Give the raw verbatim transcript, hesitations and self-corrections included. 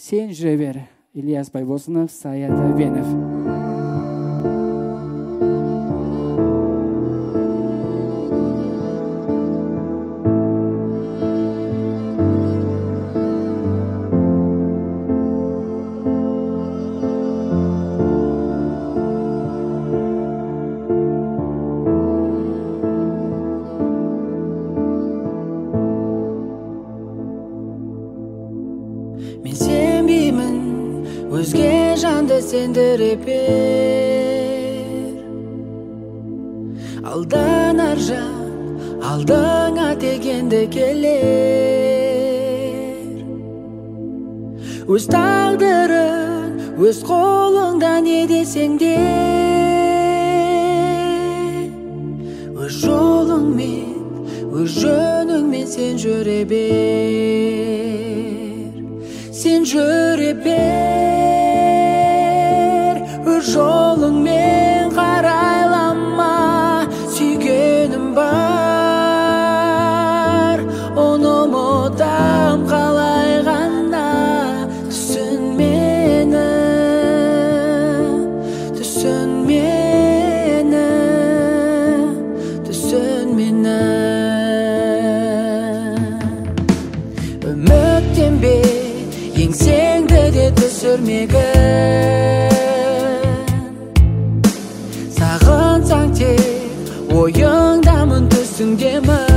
Сен жүре бер. Ильяс Байбосынов, Саят Әбенов. Мен сенбеймін өзге жанды сендіріп бер. Алдан аржан, алдыңа дегенде келер. Өз тағдырың, өз қолыңда не десең де, өз жолыңмен, өз жөніңмен сен жүре бер. Сен жүре бер, өз жолыңмен қарайлама. Сүйгенім бар, оны ұмытам қалай ғана. Түсін мені, түсін мені, түсін мені. Үміттенбе, еңсеңді де түсірмегін. Сағынсаң тек ойыңдамын, түсіңдемін.